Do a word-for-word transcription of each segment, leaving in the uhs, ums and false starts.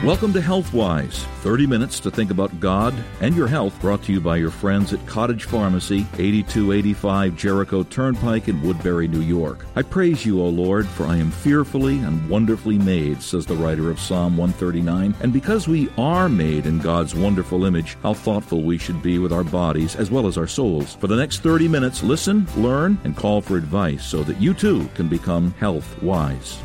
Welcome to HealthWise, thirty minutes to think about God and your health, brought to you by your friends at Cottage Pharmacy, eighty-two eighty-five Jericho Turnpike in Woodbury, New York. I praise you, O Lord, for I am fearfully and wonderfully made, says the writer of Psalm one thirty-nine. And because we are made in God's wonderful image, how thoughtful we should be with our bodies as well as our souls. For the next thirty minutes, listen, learn, and call for advice so that you too can become health-wise.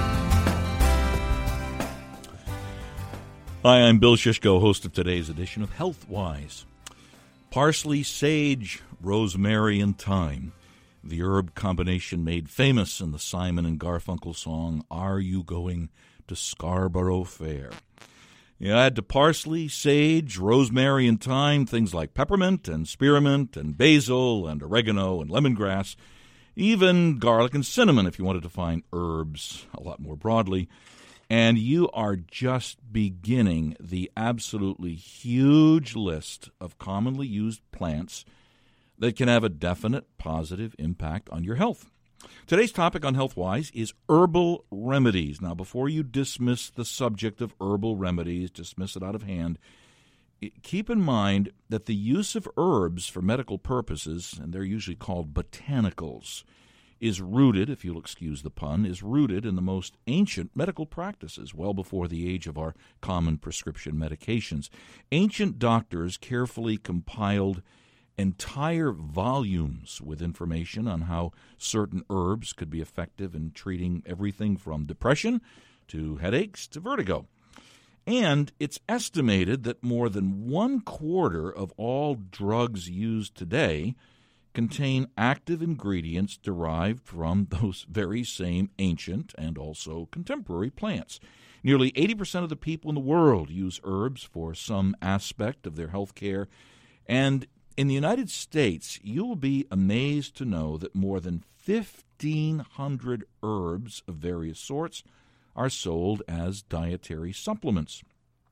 Hi, I'm Bill Shishko, host of today's edition of HealthWise. Parsley, sage, rosemary, and thyme, the herb combination made famous in the Simon and Garfunkel song, Are You Going to Scarborough Fair? You add to parsley, sage, rosemary, and thyme things like peppermint and spearmint and basil and oregano and lemongrass, even garlic and cinnamon if you wanted to find herbs a lot more broadly. And you are just beginning the absolutely huge list of commonly used plants that can have a definite positive impact on your health. Today's topic on HealthWise is herbal remedies. Now, before you dismiss the subject of herbal remedies, dismiss it out of hand, keep in mind that the use of herbs for medical purposes, and they're usually called botanicals, is rooted, if you'll excuse the pun, is rooted in the most ancient medical practices, well before the age of our common prescription medications. Ancient doctors carefully compiled entire volumes with information on how certain herbs could be effective in treating everything from depression to headaches to vertigo. And it's estimated that more than one quarter of all drugs used today contain active ingredients derived from those very same ancient and also contemporary plants. Nearly eighty percent of the people in the world use herbs for some aspect of their health care, and in the United States, you will be amazed to know that more than fifteen hundred herbs of various sorts are sold as dietary supplements.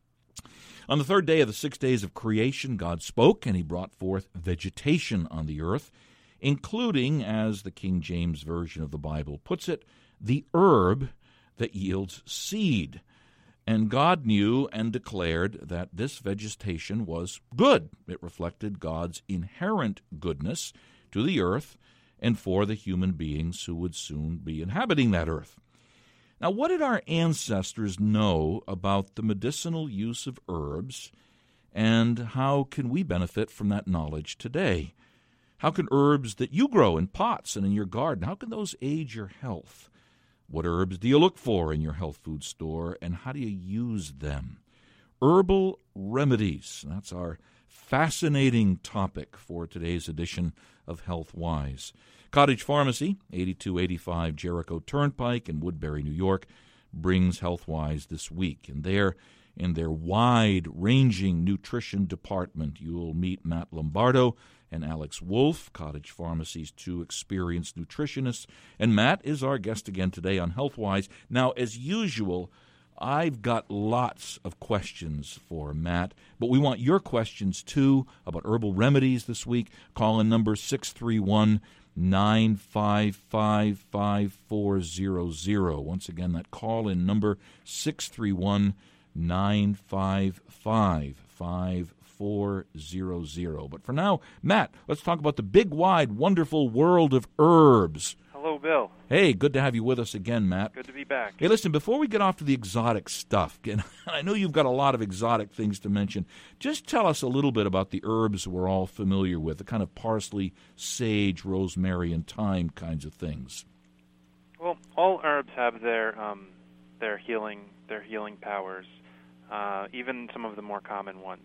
On the third day of the six days of creation, God spoke, and he brought forth vegetation on the earth, including, as the King James Version of the Bible puts it, the herb that yields seed. And God knew and declared that this vegetation was good. It reflected God's inherent goodness to the earth and for the human beings who would soon be inhabiting that earth. Now, what did our ancestors know about the medicinal use of herbs, and how can we benefit from that knowledge today? How can herbs that you grow in pots and in your garden, how can those aid your health? What herbs do you look for in your health food store, and how do you use them? Herbal remedies, that's our fascinating topic for today's edition of HealthWise. Cottage Pharmacy, eighty-two eighty-five Jericho Turnpike in Woodbury, New York, brings HealthWise this week. And there, in their wide-ranging nutrition department, you'll meet Matt Lombardo and Alex Wolf, Cottage Pharmacy's two experienced nutritionists. And Matt is our guest again today on HealthWise. Now, as usual, I've got lots of questions for Matt, but we want your questions, too, about herbal remedies this week. Call in number six three one, nine five five, five four zero zero. Once again, that call-in number six three one, nine five five, five four zero zero. But for now, Matt, let's talk about the big, wide, wonderful world of herbs. Hello, Bill. Hey, good to have you with us again, Matt. Good to be back. Hey, listen, before we get off to the exotic stuff, and I know you've got a lot of exotic things to mention, just tell us a little bit about the herbs we're all familiar with, the kind of parsley, sage, rosemary, and thyme kinds of things. Well, all herbs have their um, their healing their healing powers, uh, even some of the more common ones.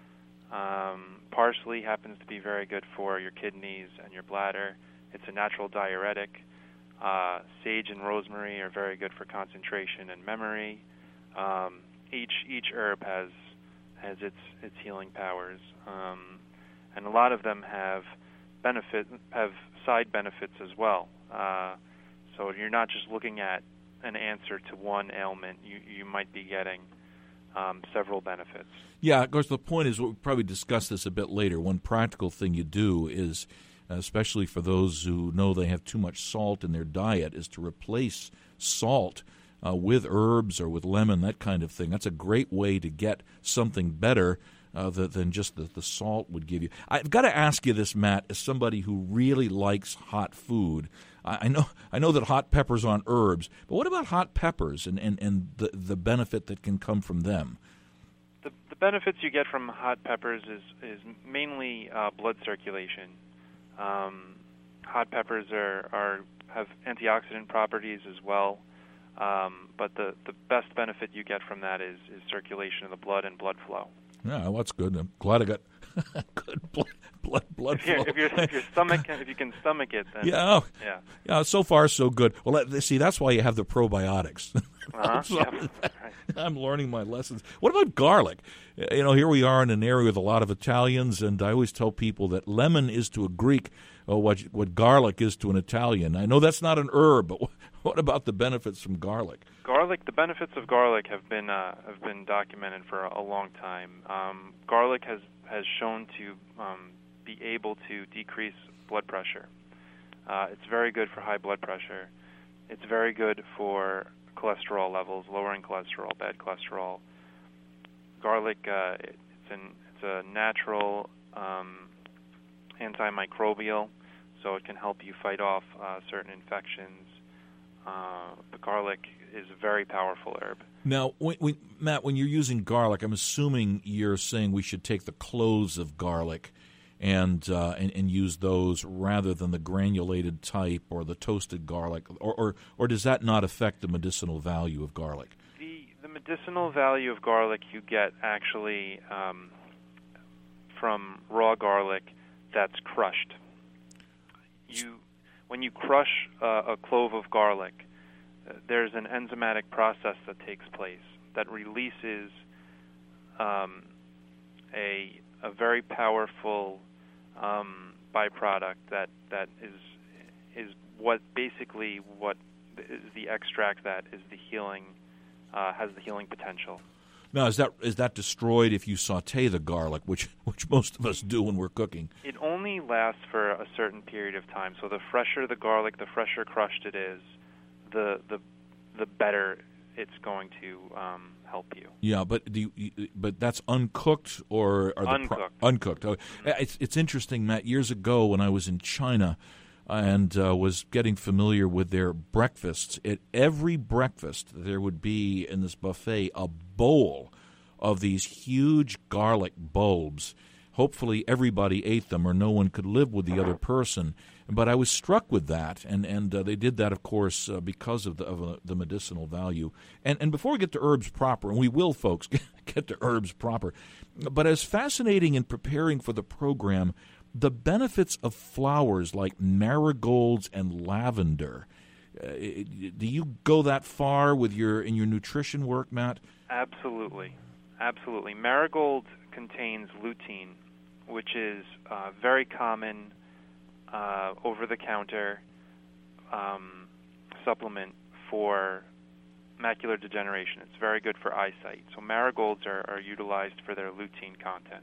Um, parsley happens to be very good for your kidneys and your bladder. It's a natural diuretic. Uh, sage and rosemary are very good for concentration and memory. Um, each each herb has has its its healing powers, um, and a lot of them have benefit have side benefits as well. Uh, so you're not just looking at an answer to one ailment. You you might be getting um, several benefits. Yeah, of course. The point is, we'll probably discuss this a bit later. One practical thing you do is, especially for those who know they have too much salt in their diet, is to replace salt uh, with herbs or with lemon, that kind of thing. That's a great way to get something better uh, than, than just the, the salt would give you. I've got to ask you this, Matt, as somebody who really likes hot food. I know I know that hot peppers aren't herbs, but what about hot peppers and, and, and the, the benefit that can come from them? The, the benefits you get from hot peppers is, is mainly uh, blood circulation. Um, hot peppers are, are have antioxidant properties as well, um, but the, the best benefit you get from that is, is circulation of the blood and blood flow. Yeah, well, that's good. I'm glad I got good blood, blood, blood if, flow. if, your if your stomach, if you can stomach it, then yeah, yeah, yeah. So far, so good. Well, see, that's why you have the probiotics. Uh-huh. so, yep. Right. I'm learning my lessons. What about garlic? You know, here we are in an area with a lot of Italians, and I always tell people that lemon is to a Greek uh, what what garlic is to an Italian. I know that's not an herb, but what about the benefits from garlic? Garlic, the benefits of garlic have been uh, have been documented for a, a long time. Um, garlic has has shown to um, be able to decrease blood pressure. Uh, it's very good for high blood pressure. It's very good for cholesterol levels, lowering cholesterol, bad cholesterol. Garlic, uh, it's an it's a natural um, antimicrobial, so it can help you fight off uh, certain infections. Uh, the garlic is a very powerful herb. Now, when, when, Matt, when you're using garlic, I'm assuming you're saying we should take the cloves of garlic and uh, and, and use those rather than the granulated type or the toasted garlic, or, or or does that not affect the medicinal value of garlic? The the medicinal value of garlic you get actually um, from raw garlic that's crushed. You when you crush uh, a clove of garlic, uh, there's an enzymatic process that takes place that releases um, a a very powerful um, byproduct that, that is is what basically what is the extract that is the healing uh, has the healing potential. Now, is that is that destroyed if you saute the garlic, which which most of us do when we're cooking? It only lasts for a certain period of time. So the fresher the garlic, the fresher crushed it is, the the the better it's going to um, help you. Yeah, but do you, but that's uncooked or are the uncooked? Pro- uncooked. Oh, it's it's interesting, Matt. Years ago, when I was in China and uh, was getting familiar with their breakfasts, at every breakfast there would be in this buffet a bowl of these huge garlic bulbs. Hopefully, everybody ate them, or no one could live with the other person. But I was struck with that, and and uh, they did that, of course, uh, because of the of uh, the medicinal value. And and before we get to herbs proper, and we will, folks, get to herbs proper, but as fascinating in preparing for the program, the benefits of flowers like marigolds and lavender. Uh, do you go that far with your in your nutrition work, Matt? Absolutely, absolutely. Marigold contains lutein, which is uh, very common. Uh, over-the-counter um, supplement for macular degeneration. It's very good for eyesight. So marigolds are, are utilized for their lutein content.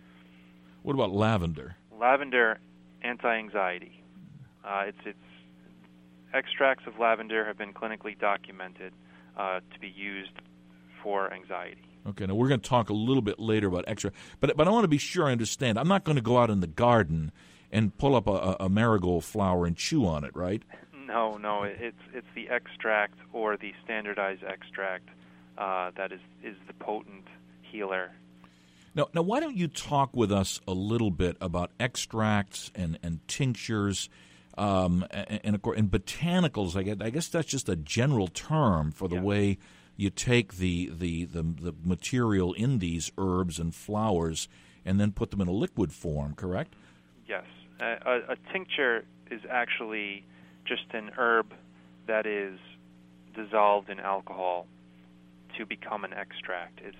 What about lavender? Lavender, anti-anxiety. Uh, it's, it's extracts of lavender have been clinically documented uh, to be used for anxiety. Okay, now we're going to talk a little bit later about extra, but but I want to be sure I understand. I'm not going to go out in the garden and pull up a, a marigold flower and chew on it, right? No, no. It's it's the extract or the standardized extract uh, that is, is the potent healer. Now, now, why don't you talk with us a little bit about extracts and, and tinctures um, and, and, of course, and botanicals? I guess, I guess that's just a general term for the yeah. way you take the, the, the, the material in these herbs and flowers and then put them in a liquid form, correct? Yes. Uh, a, a tincture is actually just an herb that is dissolved in alcohol to become an extract. It's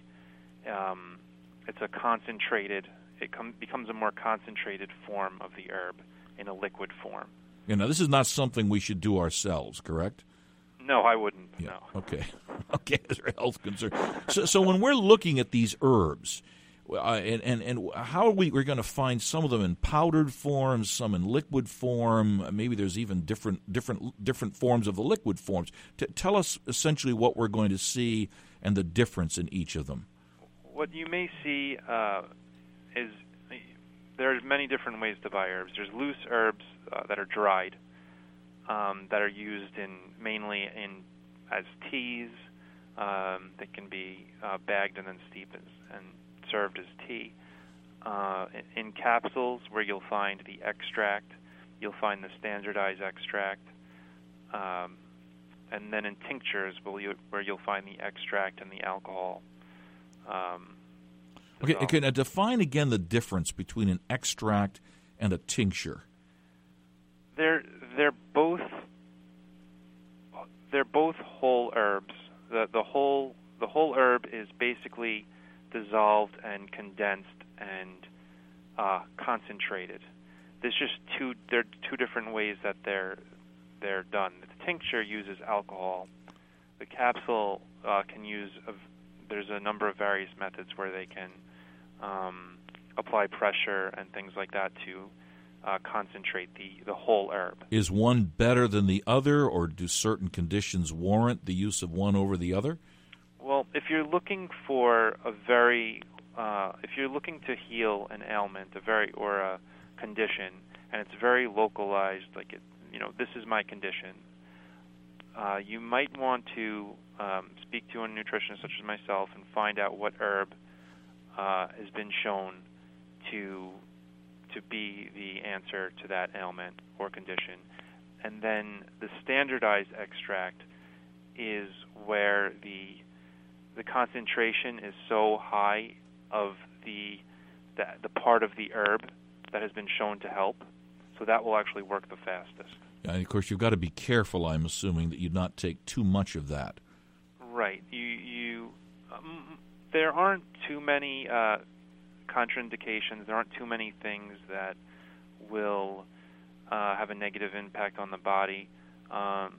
a um, it's a concentrated. It com- becomes a more concentrated form of the herb in a liquid form. You know, this is not something we should do ourselves, correct? No, I wouldn't. Yeah. No. Okay. Okay, as a health concern. So, so when we're looking at these herbs, uh, and, and and how are we we're going to find some of them in powdered form, some in liquid form? Maybe there's even different different different forms of the liquid forms. T- tell us essentially what we're going to see and the difference in each of them. What you may see uh, is there's many different ways to buy herbs. There's loose herbs uh, that are dried, um, that are used in mainly in as teas. Um, that can be uh, bagged and then steeped as, and served as tea. Uh, in, in capsules, where you'll find the extract, you'll find the standardized extract, um, and then in tinctures, where, you, where you'll find the extract and the alcohol. Um, okay, okay, now define again the difference between an extract and a tincture. They're they're both they're both whole herbs. The the whole the whole herb is basically dissolved and condensed and uh, concentrated. There's just two there are two different ways that they're they're done. The tincture uses alcohol. The capsule uh, can use a, there's a number of various methods where they can um, apply pressure and things like that to uh, concentrate the, the whole herb. Is one better than the other, or do certain conditions warrant the use of one over the other? Well, if you're looking for a very, uh, if you're looking to heal an ailment, a very or a condition, and it's very localized, like it, you know, this is my condition. Uh, you might want to um, speak to a nutritionist such as myself and find out what herb uh, has been shown to to be the answer to that ailment or condition. And then the standardized extract is where the the concentration is so high of the, the the part of the herb that has been shown to help, so that will actually work the fastest. And of course, you've got to be careful, I'm assuming, that you not take too much of that. Right. You you um, there aren't too many uh, contraindications. There aren't too many things that will uh, have a negative impact on the body. Um,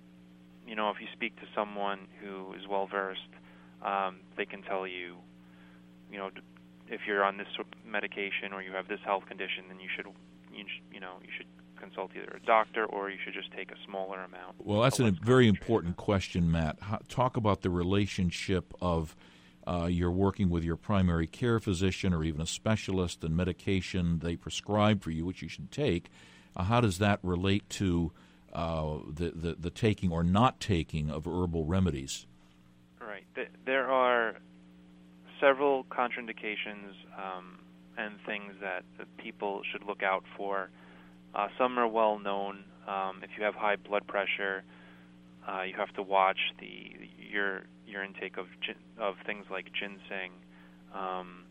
you know, if you speak to someone who is well versed, um, they can tell you, you know, if you're on this medication or you have this health condition, then you should, you, sh- you know, you should consult either a doctor or you should just take a smaller amount. Well, that's a very important question, Matt. How, talk about the relationship of uh, you're working with your primary care physician or even a specialist and medication they prescribe for you, which you should take. Uh, how does that relate to uh, the, the, the taking or not taking of herbal remedies? Right. There are several contraindications um, and things that, that people should look out for. Uh, some are well known. Um, if you have high blood pressure, uh, you have to watch the your your intake of of things like ginseng. Um,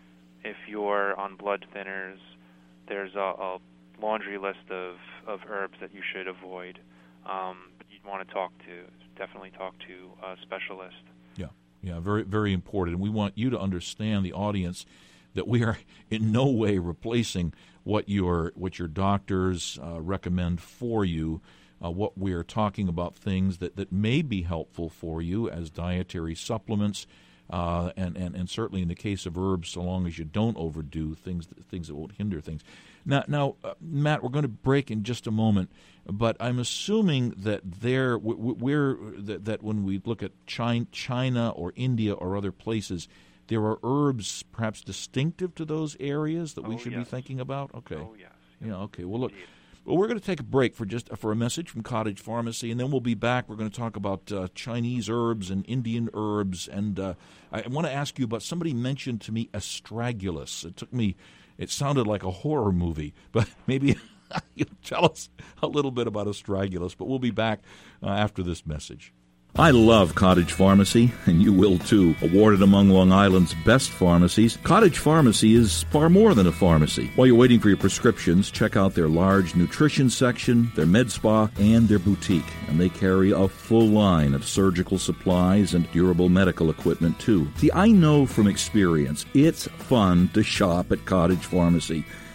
if you're on blood thinners, there's a, a laundry list of, of herbs that you should avoid. Um, but you'd want to talk to definitely talk to a specialist. Yeah, yeah, very very important. And we want you to understand, the audience, that we are in no way replacing what your what your doctors uh, recommend for you. Uh, what we are talking about, things that, that may be helpful for you as dietary supplements, uh, and, and, and certainly in the case of herbs, so long as you don't overdo things, things that won't hinder things. Now, now uh, Matt, we're going to break in just a moment, but I'm assuming that there we're that, that when we look at China, China or India or other places, there are herbs perhaps distinctive to those areas that we oh, should yes. be thinking about? Okay. Oh, yes. Yeah, okay. Well, look, well, we're going to take a break for just for a message from Cottage Pharmacy, and then we'll be back. We're going to talk about uh, Chinese herbs and Indian herbs, and uh, I want to ask you about, somebody mentioned to me astragalus. It took me, it sounded like a horror movie, but maybe you'll tell us a little bit about astragalus, but we'll be back uh, after this message. I love Cottage Pharmacy, and you will too. Awarded among Long Island's best pharmacies, Cottage Pharmacy is far more than a pharmacy. While you're waiting for your prescriptions, check out their large nutrition section, their med spa, and their boutique. And they carry a full line of surgical supplies and durable medical equipment too. See, I know from experience, it's fun to shop at Cottage Pharmacy.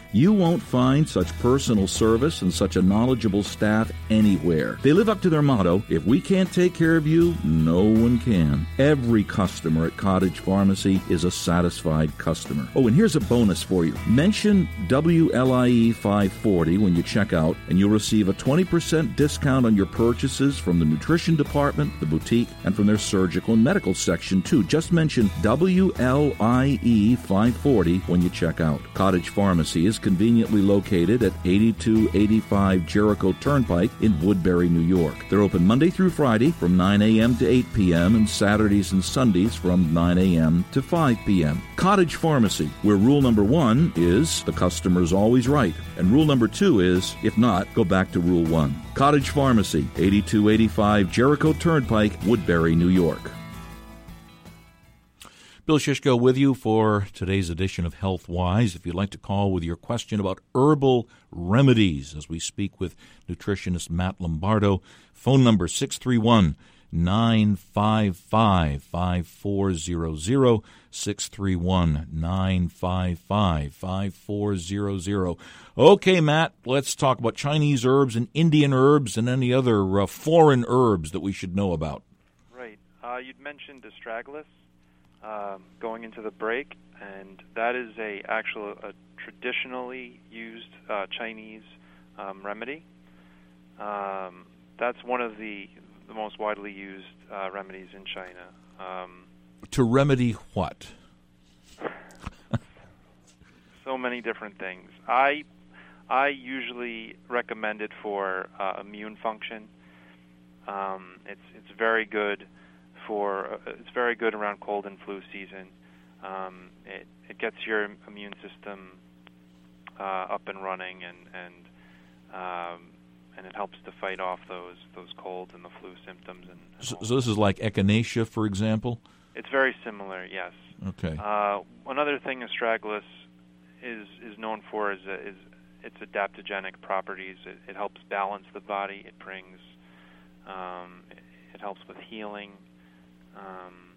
You won't find such personal service and such a knowledgeable staff anywhere. They live up to their motto, if we can't take care of you, no one can. Every customer at Cottage Pharmacy is a satisfied customer. Oh, and here's a bonus for you. Mention W L I E five forty when you check out, and you'll receive a twenty percent discount on your purchases from the nutrition department, the boutique, and from their surgical and medical section, too. Just mention W L I E five forty when you check out. Cottage Pharmacy is conveniently located at eighty-two eighty-five Jericho Turnpike in Woodbury, New York. They're open Monday through Friday from nine a.m. to eight p.m. and Saturdays and Sundays from nine a.m. to five p.m. Cottage Pharmacy, where rule number one is the customer's always right, and rule number two is, if not, go back to rule one. Cottage Pharmacy, eighty-two eighty-five Jericho Turnpike, Woodbury, New York. Bill Shishko with you for today's edition of Health Wise. If you'd like to call with your question about herbal remedies as we speak with nutritionist Matt Lombardo, phone number six three one, nine five five, five four zero zero, six three one, nine five five, five four zero zero. Okay, Matt, let's talk about Chinese herbs and Indian herbs and any other uh, foreign herbs that we should know about. Right. Uh, you'd mentioned astragalus. Um, going into the break, and that is a actual a traditionally used uh, Chinese um, remedy. Um, that's one of the the most widely used uh, remedies in China. Um, to remedy what? So many different things. I I usually recommend it for uh, immune function. Um, it's it's very good. For uh, it's very good around cold and flu season. Um, it it gets your immune system uh, up and running, and and um, and it helps to fight off those those colds and the flu symptoms. And, and so, so this is like echinacea, for example. It's very similar, yes. Okay. Uh, another thing astragalus is is known for is is its adaptogenic properties. It, it helps balance the body. It brings um, it, it helps with healing. Um,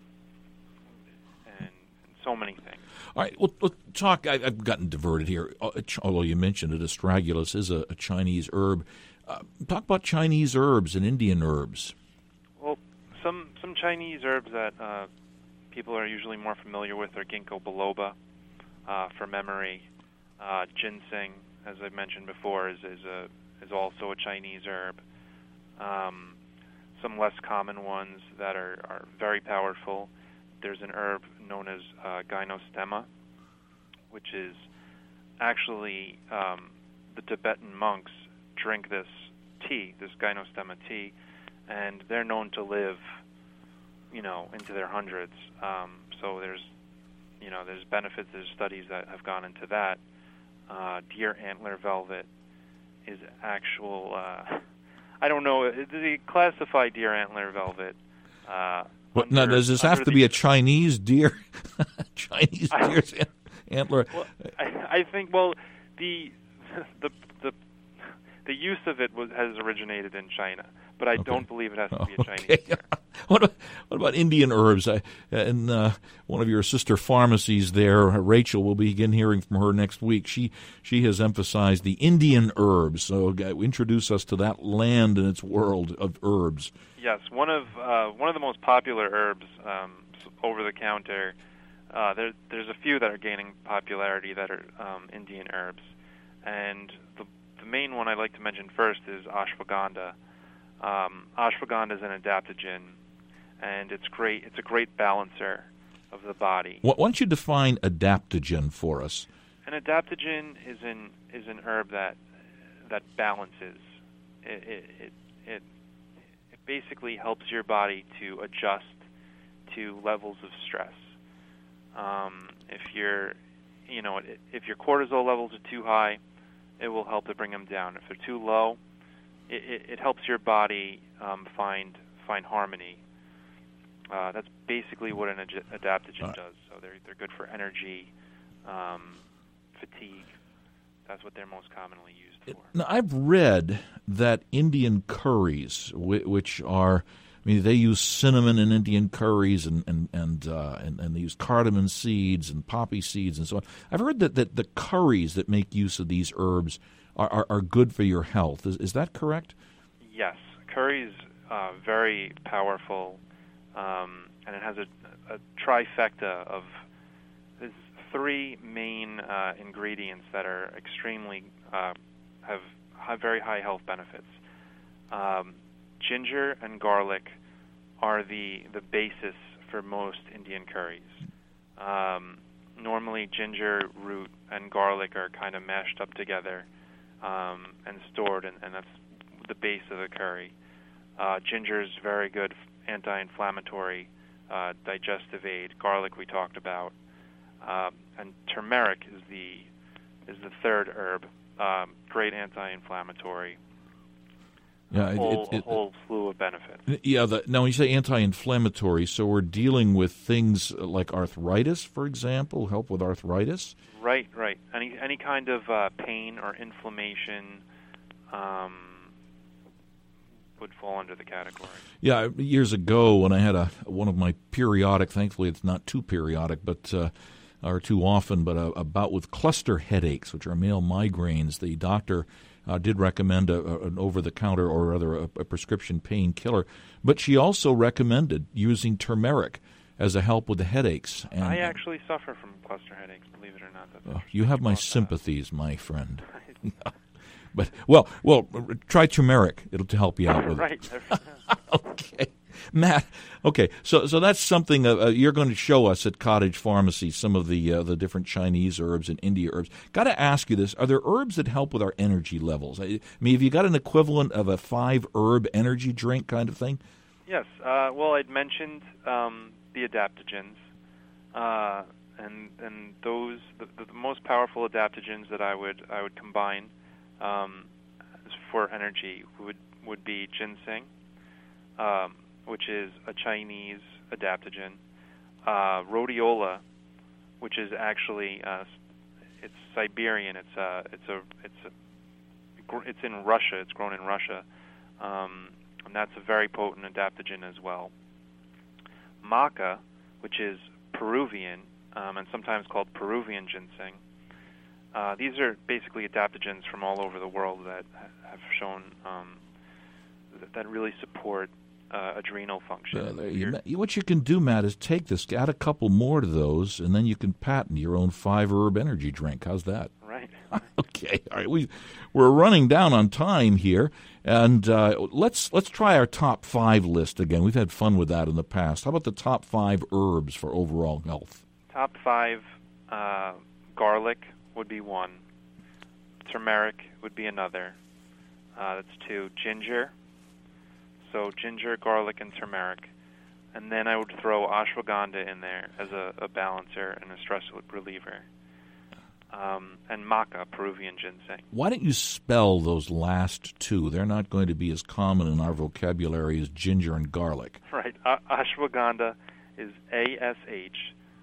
and, and so many things. All right, well, let's talk. I, I've gotten diverted here. Although you mentioned it, astragalus is a, a Chinese herb. Uh, talk about Chinese herbs and Indian herbs. Well, some some Chinese herbs that uh, people are usually more familiar with are ginkgo biloba uh, for memory. Uh, ginseng, as I mentioned before, is is a is also a Chinese herb. Um, Some less common ones that are, are very powerful. There's an herb known as uh, gynostemma, which is actually um, the Tibetan monks drink this tea, this gynostemma tea, and they're known to live, you know, into their hundreds. Um, so there's, you know, there's benefits. There's studies that have gone into that. Uh, deer antler velvet is actual. Uh, I don't know. Do they classify deer antler velvet? Uh, what, under, now, does this have to the, be a Chinese deer? Chinese I, deer's antler? Well, I, I think. Well, the the the the use of it was, has originated in China, but I okay. don't believe it has to be a Chinese okay. deer. What about, what about Indian herbs? I, in uh, one of your sister pharmacies there, Rachel, we'll begin hearing from her next week. She she has emphasized the Indian herbs. So uh, introduce us to that land and its world of herbs. Yes, one of uh, one of the most popular herbs um, over the counter. Uh, there, there's a few that are gaining popularity that are um, Indian herbs, and the the main one I'd like to mention first is ashwagandha. Um, ashwagandha is an adaptogen, and it's great. It's a great balancer of the body. Why don't you define adaptogen for us? An adaptogen is an is an herb that that balances. It it it, it, it basically helps your body to adjust to levels of stress. Um, if you're, you know, if your cortisol levels are too high, it will help to bring them down. If they're too low, it, it, it helps your body um, find find harmony. Uh, that's basically what an ad- adaptogen uh, does. So they're they're good for energy, um, fatigue. That's what they're most commonly used for. Now, I've read that Indian curries, which are I mean, they use cinnamon in Indian curries, and and and, uh, and and they use cardamom seeds and poppy seeds and so on. I've heard that, that the curries that make use of these herbs are, are, are good for your health. Is, is that correct? Yes. Curry is uh, very powerful, um, and it has a, a trifecta of there's three main uh, ingredients that are extremely uh, have, have very high health benefits. Um, ginger and garlic are the the basis for most Indian curries. Um, normally, ginger root and garlic are kind of mashed up together um, and stored, and, and that's the base of the curry. Uh, ginger is very good anti-inflammatory, uh, digestive aid. Garlic we talked about, um, and turmeric is the is the third herb. Um, great anti-inflammatory. Yeah, a whole, it, it, a whole slew of benefits. Yeah. The, now, when you say anti-inflammatory, so we're dealing with things like arthritis, for example, help with arthritis. Right, right. Any any kind of uh, pain or inflammation. Um, would fall under the category. Yeah, years ago when I had a one of my periodic, thankfully it's not too periodic, but uh, or too often, but a, a bout with cluster headaches, which are male migraines. The doctor uh, did recommend a, a, an over-the-counter or rather a, a prescription painkiller, but she also recommended using turmeric as a help with the headaches. And I actually suffer from cluster headaches, believe it or not. That's uh, you have my sympathies, my friend. But well, well, try turmeric. It'll help you out with right. it. Okay, Matt. Okay, so so that's something uh, you're going to show us at Cottage Pharmacy. Some of the uh, the different Chinese herbs and India herbs. Got to ask you this: are there herbs that help with our energy levels? I mean, have you got an equivalent of a five herb energy drink kind of thing? Yes. Uh, well, I'd mentioned um, the adaptogens, uh, and and those the, the most powerful adaptogens that I would I would combine. Um, for energy would would be ginseng, um, which is a Chinese adaptogen, uh, rhodiola, which is actually uh, it's Siberian. It's a it's a it's a it's in Russia. It's grown in Russia, um, and that's a very potent adaptogen as well. Maca, which is Peruvian um, and sometimes called Peruvian ginseng. Uh, these are basically adaptogens from all over the world that have shown um, that really support uh, adrenal function. Uh, you, what you can do, Matt, is take this, add a couple more to those, and then you can patent your own five herb energy drink. How's that? Right. Okay. All right. We we're running down on time here, and uh, let's let's try our top five list again. We've had fun with that in the past. How about the top five herbs for overall health? Top five: uh, garlic would be one. Turmeric would be another. Uh, that's two. Ginger. So ginger, garlic, and turmeric. And then I would throw ashwagandha in there as a, a balancer and a stress reliever. Um, and maca, Peruvian ginseng. Why don't you spell those last two? They're not going to be as common in our vocabulary as ginger and garlic. Right. Uh, ashwagandha is A S H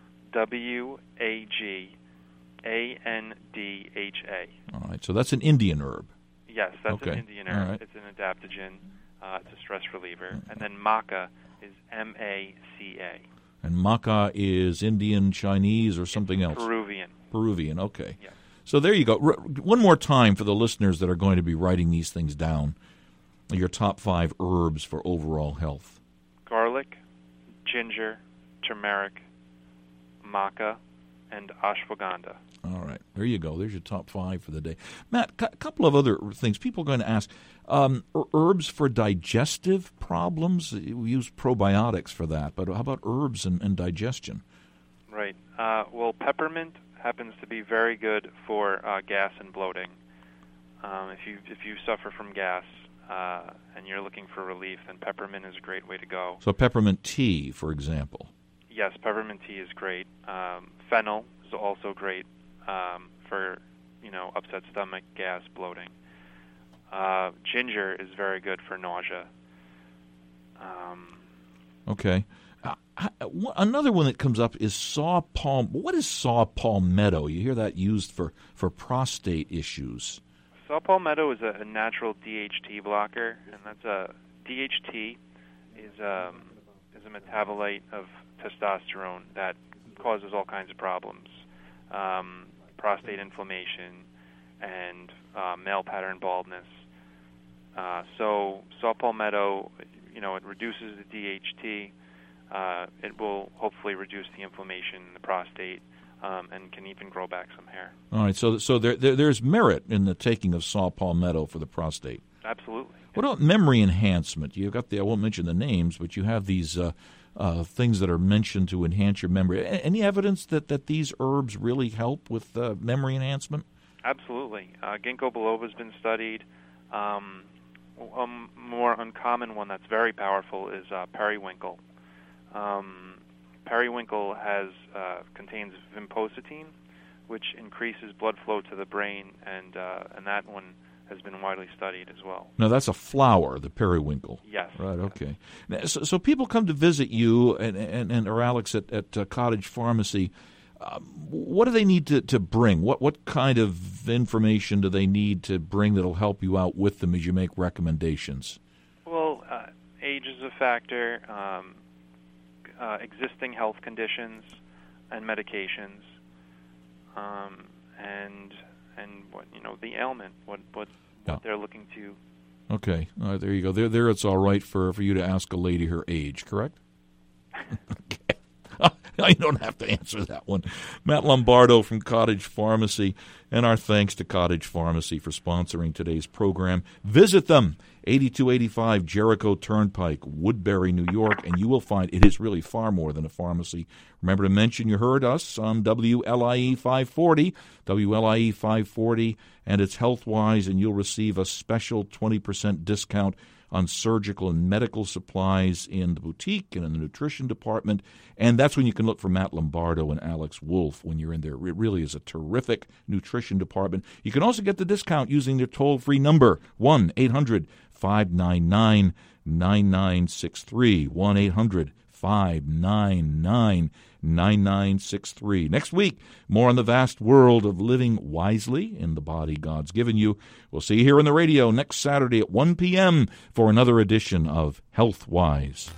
W A G A N D H A. All right, so that's an Indian herb. Yes, that's okay. an Indian herb. Right. It's an adaptogen. Uh, it's a stress reliever. And then maca is M A C A. And maca is Indian, Chinese, or something it's else? Peruvian. Peruvian, okay. Yes. So there you go. R- one more time for the listeners that are going to be writing these things down. Your top five herbs for overall health. Garlic, ginger, turmeric, maca, and ashwagandha. All right. There you go. There's your top five for the day. Matt, a couple of other things. People are going to ask, um, herbs for digestive problems? We use probiotics for that, but how about herbs and, and digestion? Right. Uh, well, peppermint happens to be very good for uh, gas and bloating. Um, if you if you suffer from gas uh, and you're looking for relief, then peppermint is a great way to go. So peppermint tea, for example. Yes, peppermint tea is great. Um, fennel is also great um, for you know upset stomach, gas, bloating. Uh, ginger is very good for nausea. Um, okay. Uh, another one that comes up is saw palm. What is saw palmetto? You hear that used for, for prostate issues. Saw palmetto is a, a natural D H T blocker, and that's a D H T is um, is a metabolite of testosterone that causes all kinds of problems, um, prostate inflammation, and uh, male pattern baldness. Uh, so saw palmetto, you know, it reduces the D H T. Uh, it will hopefully reduce the inflammation in the prostate, um, and can even grow back some hair. All right, so so there, there there's merit in the taking of saw palmetto for the prostate. Absolutely. What about memory enhancement? You've got the, I won't mention the names, but you have these uh, uh, things that are mentioned to enhance your memory. A- any evidence that, that these herbs really help with uh, memory enhancement? Absolutely. Uh, ginkgo biloba has been studied. Um, a more uncommon one that's very powerful is uh, periwinkle. Um, periwinkle has uh, contains vinpocetine, which increases blood flow to the brain, and uh, and that one has been widely studied as well. Now, that's a flower, the periwinkle. Yes. Right, okay. Now, so, so people come to visit you and, and, and or Alex at, at uh, Cottage Pharmacy. Um, what do they need to, to bring? What what kind of information do they need to bring that'll help you out with them as you make recommendations? Well, uh, age is a factor, um, uh, existing health conditions and medications, um, and and what you know the ailment, what what, yeah. what they're looking to. Okay, all right, there you go. There, there. It's all right for, for you to ask a lady her age, correct? Okay. I don't have to answer that one. Matt Lombardo from Cottage Pharmacy, and our thanks to Cottage Pharmacy for sponsoring today's program. Visit them, eighty-two eighty-five Jericho Turnpike, Woodbury, New York, and you will find it is really far more than a pharmacy. Remember to mention you heard us on W L I E five forty, W L I E five forty, and it's HealthWise, and you'll receive a special twenty percent discount on surgical and medical supplies in the boutique and in the nutrition department. And that's when you can look for Matt Lombardo and Alex Wolf when you're in there. It really is a terrific nutrition department. You can also get the discount using their toll-free number, one eight hundred five nine nine nine nine six three, one eight hundred five nine nine nine nine six three. Next week, more on the vast world of living wisely in the body God's given you. We'll see you here on the radio next Saturday at one p.m. for another edition of HealthWise.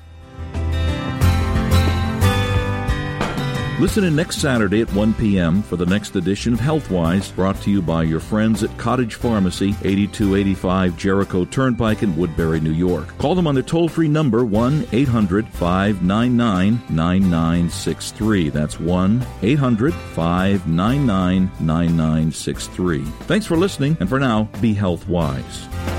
Listen in next Saturday at one p.m. for the next edition of HealthWise, brought to you by your friends at Cottage Pharmacy, eighty-two eighty-five Jericho Turnpike in Woodbury, New York. Call them on their toll-free number, one eight hundred five nine nine nine nine six three. That's one eight hundred five nine nine nine nine six three. Thanks for listening, and for now, be HealthWise.